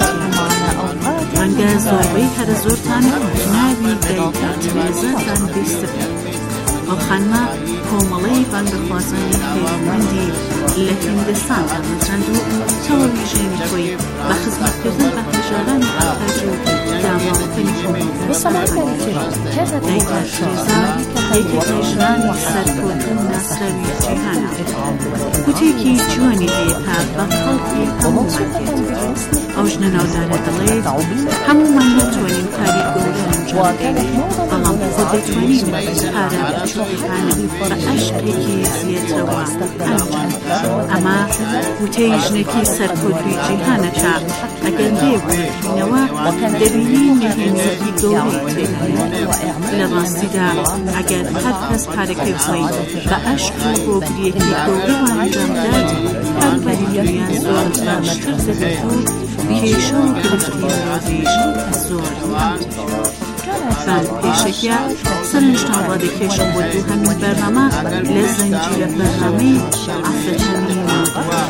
رنگا زوربی هر زورتان ناوی گیتا تریزتان بیستبید و خانما کومالی بان بخوازانی پیروندی لهندستان تانمزرندو تلویزیونی توی بخدمت کردن بهجاران آتاجو داما کنی بالصلاة الكرام كانت دايتا تريزا يكي تيجراني سركوتن ناسراوي جيهانا كوتيكي جواني هيكا بخلقي همو مانكت أوجنا نودارة دليد همو من نتوانين كاري قولن ئەنجامدەین بەڵام خۆ دەتوانین پارە بچووکەکان بە ئەشکێکی زیاترەوە ئەنجام ئەمە وتەی ژنێکی سەرکەوتووی جیهانەکە ئەگەر لێبووینەوە دەبینی نهێنیەکی گەورەی تێدایێت لە ڕاستیدا ئەگەر هەر کەس پارەکەی بڵێ بە ئەشک و هۆگریەکی گەورەوە ئەنجامدات هەربەری دنیا زۆر باشتر دەبێت و کێشە و گرفتی ڕۆژیش زۆر بان پێشەکە سەرنجتان ڕادەکێشم بۆ دووهەمین بەرنامە لە زەنجیرە بەرنامەی ئافرەتانی ناوبەر.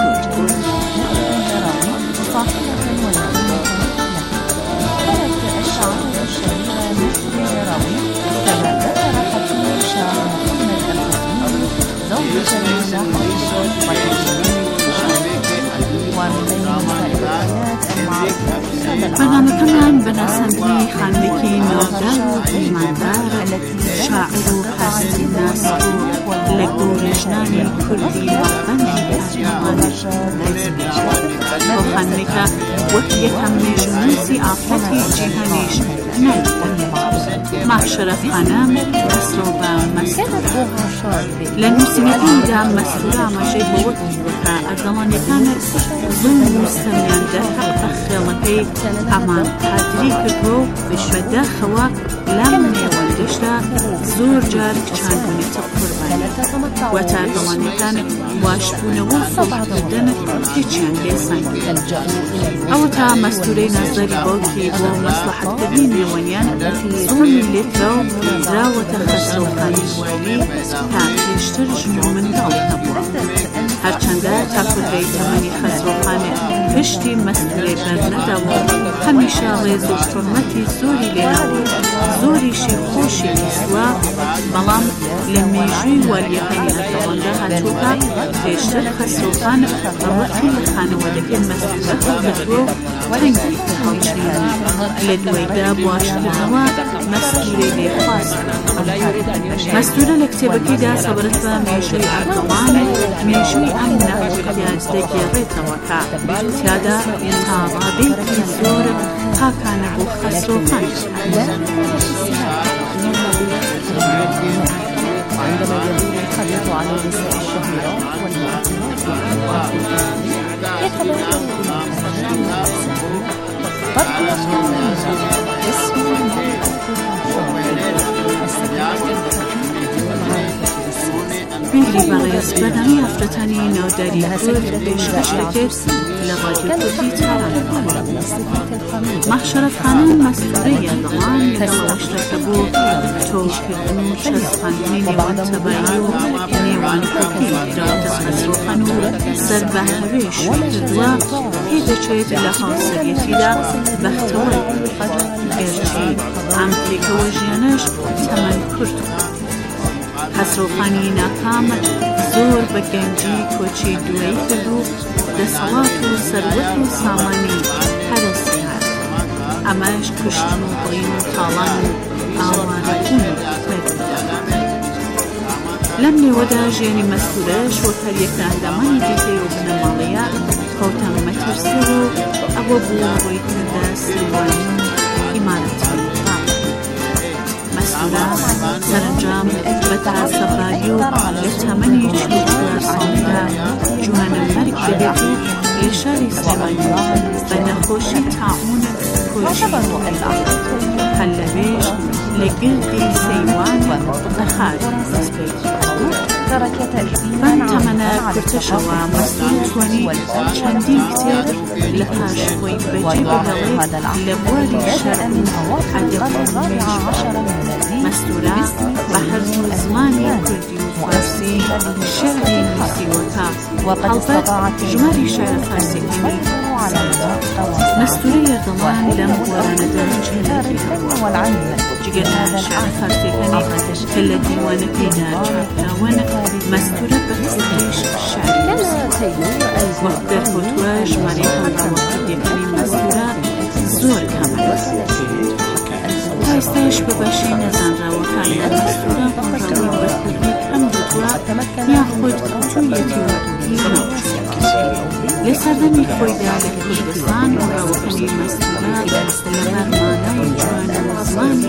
بەرنامەکەمان بەناسەندنی خانوێکی ناودار و ئیماندار شاعر و حەزی ناسک و لە گەورەژنانی کوردی وەڵبەندی پێشنەوانی بۆ خانوێکە وەک یەکەم مێژوونووسی ئافرەتی جیهانیش نایدەمێت ماحشەرەف خانم ئەسرۆ بە مەستورە لە نووسینەکانیدا مەستورە ئاماژەی بۆ وەکی بکە ئەردەڵانیەکانت زوڵم و ستەمیان دەرهەق بە خێڵەکەی ئەمان قادری کردووە و بەداخەوە لەم نێوەندەشدا زۆر جار کچاندونێتە قوربانی واتە ئەردەڵانیەکان واشبوونەوە و فڵکردن هیچیان لێسان ئەوە تا مەستورەی نازداری باوکی بۆ مەسلحەتکردنی نێوەنیان زۆمی لێکرا و دراوەتە خەسرەوەکانی بواری تا پێشتر ژن و منداڵ هەبووە هەرچەندە تا کودرەی تەمەنی خەسرۆخانە پشتی مەستورەی بەرنەداوە هەمیشە ڕێز و حورمەتی زۆری لێناوە زۆریشی خۆشی بیستووە بەڵام لە مێژووی واریەکانی ئەردەڵاندا هاتووکە پێشتر خەسرۆخان ڕەوەتی لە خانەوەدەکەی مەستورە هەڵگرتووە و تەنگی هەڵچینی لە دوایدا بواشکردنەوە مەستورەی لێخواست مەستورە لە کتێبەکەیدا سەبرەت بە مێژووی ئەردەڵان مێژووی ئەم ناوچەکەیان دەگێڕێتەوە کە تیادا تا ڕابێتی زۆر پاکانە بۆ خەسرۆخان عندما يدور الحديث عن النساء الشهيرة والمعروفات يتبادر قد يكون اسم بیری بەڕێز بەنامی ئافرەتانی ناوداری کورد پێشکەش دەکرد لە ڕادیۆ کوردی تارانەوە ماحشەرەف خانم مەستورەی ئەردەڵان لەگەڵەوەش دەکەبوو تۆڵکردن و چەسپاندنی نێوان تەبایی و نێوان کوردی دراوەتە خەسرۆخان و سەر بە هەوێش کردووە پێی دەچێت لە هاوسەرەتیدا بەختەوەر گەرچی ئەم پێکەوە ژیانەش تەمەن کورد خەسرۆخانی ناکام زۆر بە گەنجی کۆچی دوایی کرد و دەسەڵات و سەروەت و سامانی هەرەسی هات ئەمەش کوشتن و بڕین و تاڵان و ئاوارەبوون بەردا لەم نێوەدا ژیانی مەستورەش وەک هەر یەک لە ئەندامانی دیکەی و بنەماڵەیە کەوتە مەترسیەوە و ئەوە بووە ڕۆی کردە سیروانی و ئیمارەتی مەستورە سەرنجام بە تاسەباری و لە تەمەنی چل و چوار ساڵیدا جوانە مەرگ دەبێت و لە شاری سلێمانی بە نەخۆشی تاعون کۆچی هەر لەوێش لە گردی سەیوان بەخار دەست پێ بەم تەمەنە کورتەشەوە مەستور توانی چەندین کتێب لە پاش خۆی بەجێ بهێڵێت لە بواری شەرع و ئەدەب مەستورە بە هەردوو زمانی کوردی و فارسی شێعری نووسیوەکە هەڵبەت ژماری شێعر فارسیەکانی مەستورەی ئەردەڵان لەم گۆرانەدا جێلێکی هەبووە جگەر لە شێعر فارسیەکانی کە لە دیوانەکەیدا چاپراون مەستورە بە کورتیش شێعری نووسیوە وەک دەرکەوتووە ژمارەی هەڵداوەکردیەکانی مەستورە زۆر کەمە ئێستاش بەباشی نەزانراوەکانی مەستورە ڕەوی بەرکردنی کەم بووە یاخود توویەتی لە سەردەمی خۆیدا لە کوردستان ڕاوەکانی مەستورە لە بەرمانای جوان و زمانی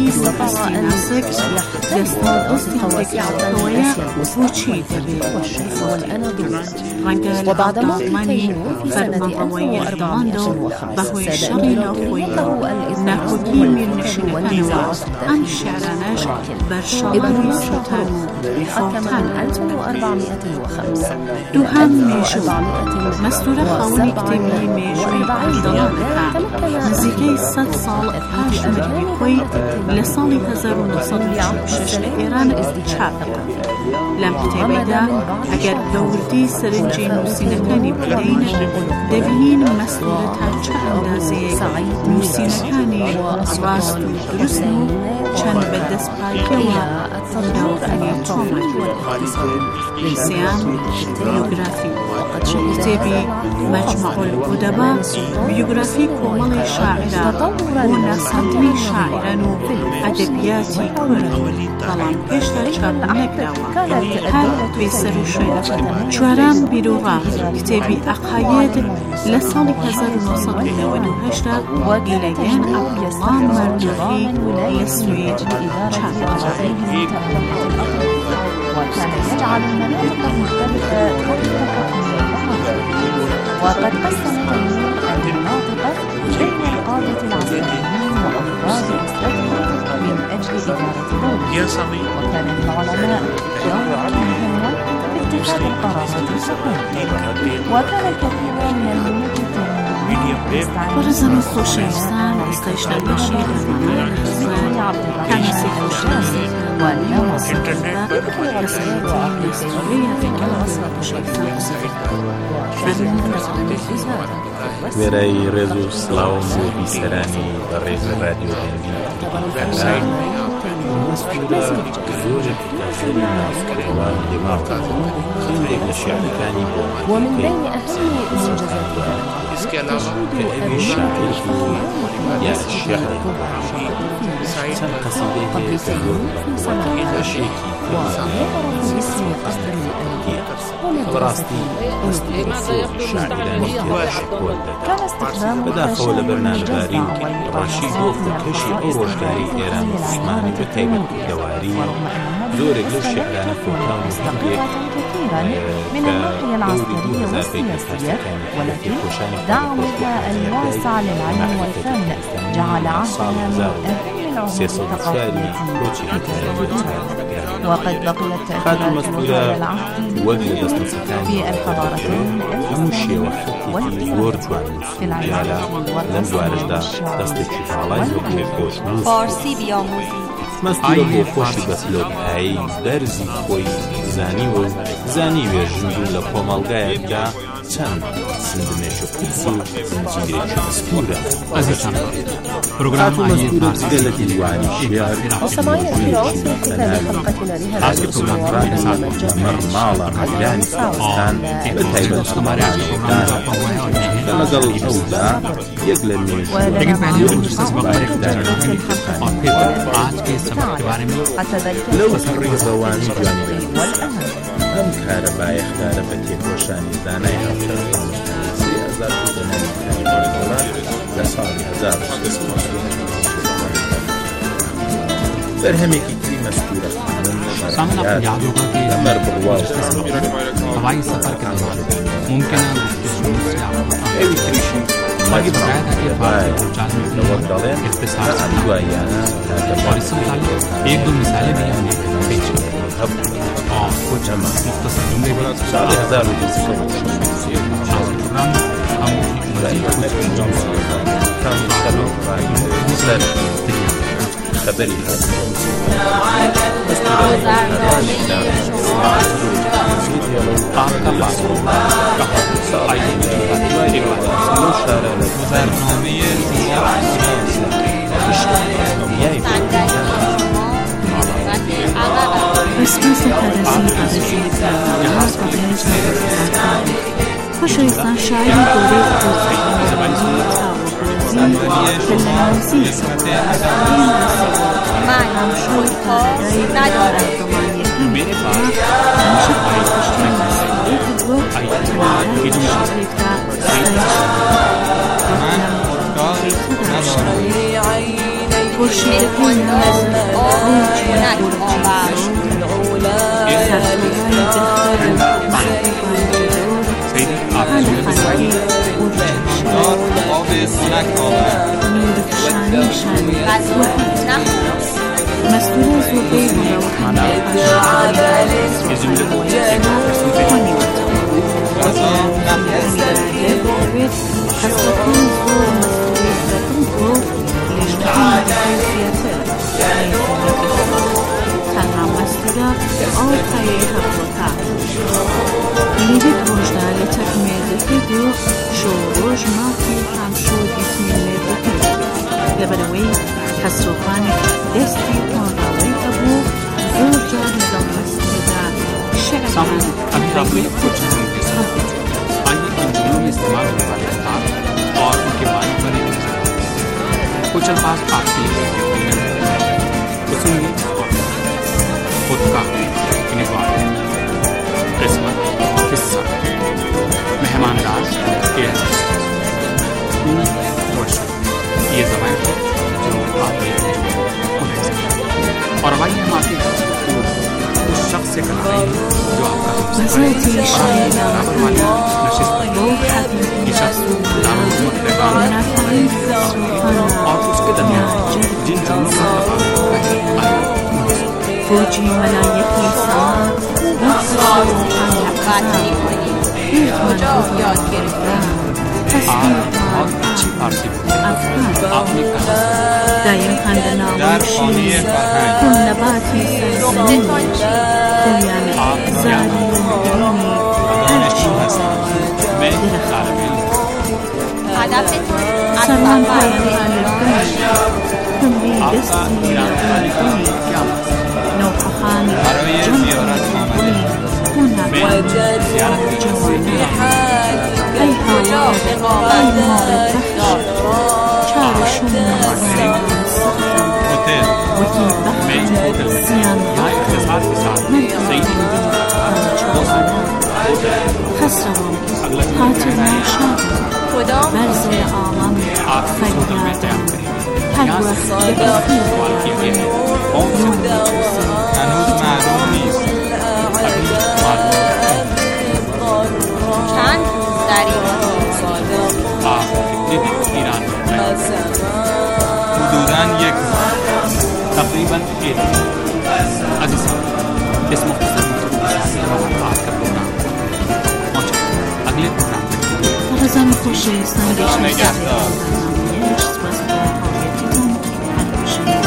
سبستی ناسک دستان ئەستی هەڵێکراوەیە بۆچی دەبێت ڕەنگە لە داڵمانی فەرمانڕەوەی ئەردەڵاندە و بەهۆی شەڕی ناوخۆیی ناکۆکی میرنشینەکانەوە ئەم شیعرانەش بەرشەڵانی سوتان و خەڵتان دووهام مێژوو مەستورە خاوەنی کتێبی مێژووی ئەردەڵانەکە نزیکەی سەد ساڵ پاش مردنی خۆی لە ساڵی هەزار و نۆسەد و چل و شەش لە ئێران چاپکرا. لەم کتێبەدا ئەگەر بەوردی سەرنجی نووسینەکانی بگەین دەبینین مەستورە تا چه ئەندازەیەک نووسینەکانی ڕاست و دروست و چەند بەدەستپاکەوە داوەکانی تۆمەکرد. سیام بیۆگرافی کتێبی مەجموع الأدبا بیۆگرافی کۆمەڵی شاعرە بۆ ناساندنی شاعران و ئەدەبیاتی کورد بەڵام پێشتا چاپ نەکراوە هەر بێسەر و شوێن. چوارام بیرۆغا کتێبی عەقاید لە ساڵی هەزار و نۆسەد و نەوەد و هەشت لەلایەن عەبدوڵڵا مەردوخی لە سوید چاپکرا. وكان يجعل المناطق المختلفة وقد قسم تيمور المناطق بين القادة العسكريين وأفراد أسرتهم من أجل إدارة دولته. وكان العلماء دورهم مهما في اتخاذ القرارات الحكومية. وكان الكثير من الملوك وەرزەمی خۆشەویستان ئێستاشدا بەشی هەرمانان خزان کانەسی خۆشەویست والنەوە سەرکەدا کەسایەتی مەستوورەیە وێرای ڕێز و سڵاوم بۆ بیسەرانی بەڕێز لە رادیۆ هێندی ئەلای مەستورە زۆرێک ئەزەری ناسکرێوە لێماوە خێندێک لە شیعرەکانی بۆ ومن بين أهم منجزاتها كأبي الشاعر يا الشعر سن قصيدة تدور وشيكي باسم قصر براستي شاعران كان استخدام بداخل لبرنامج باري رشيد وقت كشي أو رجداري إيران عثماني بتيبة دواري زورك للشعران فوتان استقرت كثيرا من الناحية العسكرية والسياسية، ولكن دعمها الواسع للعلم والفن جعل عهدها من أهم العهود الثقافية. وقد بقيت تأثيرات هذا العهد في الحضارتين الإسلامية والفرنسية في العمارة والتصميم. فارسی بیاموزی مەستورە بۆ خۆشی بەسلۆپایی بەرزی خۆی زانی و زانی وێژنبوو لە کۆمەڵگایەکدا چەند سندمێش و قوس و زنجیرێکی مەستورە هاتو مەستورە بزگە لە دیوانی شیعر مەڕماڵە مەگرانی کوردستان بە تایبەت ئەمەرانیەکان لەگەڵ ئەودا یەک لە لەو ڕێزەوانی جوانی ئەم کارە بایەخدارە بە تێکۆشانی زانای هەڵکەر سێ هەزار دەناوی وەرگەڵات لە ساڵی هەزار و سێ سەد بەرهەمێکی تری مەستورە خوێندن لەمەر بڕوا هوای سفر کردن ممکنه ئەوی تریشی ماگی بەڕایەتی لەوە دەڵێن ئەم دواییانە وارث مطالب एक दो मिसालें भी हमने पेश की और कुछ मुख्तसर जुमले भी साल हज़ार و دویست प्रोग्राम हम كان يشتغل مسلم خبري Responsa Kadasi Kadasi Yaz Kadaj Khoshayistan şairi dori خورشید پیروز اوج برج سرسویان دختر سيدي خلقی نور فشانی شنی مسئول زوبه لیدت وجدان لتكميدك دو شوروج ما في خمشود اسم الميدك لبنوي حسوفاني دستي كونراوي أبو زور جار نظام مسجدا شعبان अभी आपने कुछ आइए इन दिनों में इस्तेमाल होने वाले अल्फाज और उनके मानी पर एक नजर कुछ अल्फाज आपके लिए तो सुनिए खुद का निवार किस्मत किस्सा मेहमानदार वर्ष ये ज़बान है जो आपने और हमारी हम आपके उस शख्स से करते हैं जो आपका مزاتي شايلة ये शख्स दारुल हुकूमत पैगाम और उसके दरमियान जिन जुमलों का فوجي ملايكي ساعات نقصر बहुत अच्छी फारसी आपने कहा دايم عندنا وشي كل نباتي سلسلين كل زاري ودروني هرشي سلام قايم على الدنيا كل بي دستي لدني نوح خاني جنبي هنا جوانا أي هوا أي مورد شعر شمنا صخرا وكي بحر سيان خسرهم هاتنا شاطر برزي عالم فلياتا هلوخ بخير هنوز معلوم نیست چند دریغ ایران حدوداً یک تقریبا ایک عزیزان اس مختصر مطلوب ساسی مواقعات کا پروگرام پہنچا اگلے پروگرام رزان خوشی سنگش نگهدار برنامه سپاس با حالیتیتون هنوشن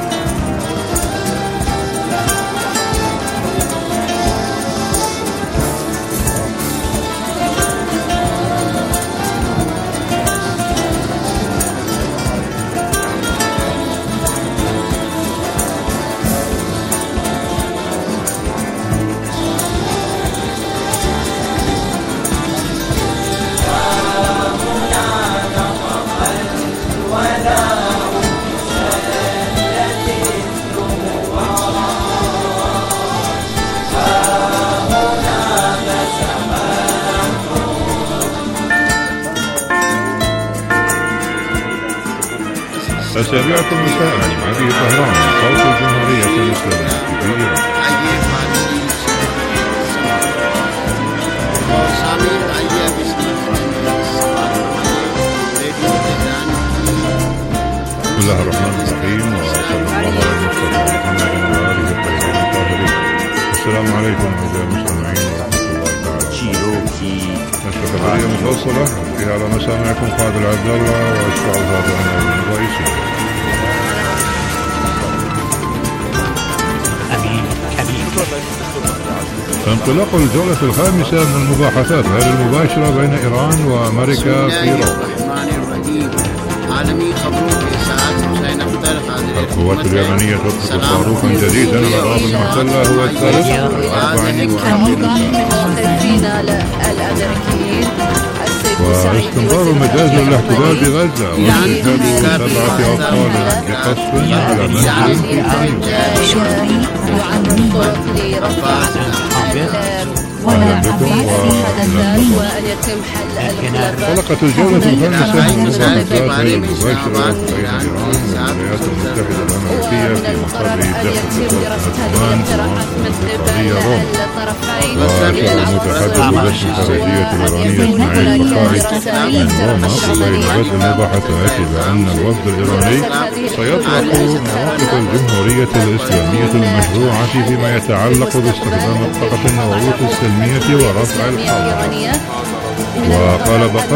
أسابيعكم مساء هذه طهران صوت الجمهورية الإسلامية في إيران. بسم الله الرحمن الرحيم وصلى الله على المصطفى محمد وآله الطيبين الطاهرين. السلام عليكم أعزائي المستمعين ورحمة الله تعالى. نشرة الحلقة مفصلة فيها على مسامعكم فاضل عبد الله وأشفع هذا أنا الرئيسي. انطلاق الجولة الخامسة من المباحثات غير المباشرة بين إيران وأمريكا في روما. عالمي خبروك ساعات حسين أختار قادر القوات اليمنية تطلق صاروخا جديدا على الأراضي المحتلة هو الثالث واستمرار المجازر الاحتلال بغزة واستشهاد سبعة أطفال بقصف على منزل في أهلا بكم طلقت الجولة الخامسة من المباحثات المباشرة بين إيران والولايات المتحدة الأمريكية في مقر داخل عمان الإيطالية روما. وأشار المتحدث باسم الخارجية الإيرانية إسماعيل بقائي من روما قبيل بدء المباحثات بأن الوفد الإيراني سيطرح مواقف الجمهورية الإسلامية المشروعة فيما يتعلق باستخدام الطاقة النووية السلمية ورفع الحظر. وقال بقائي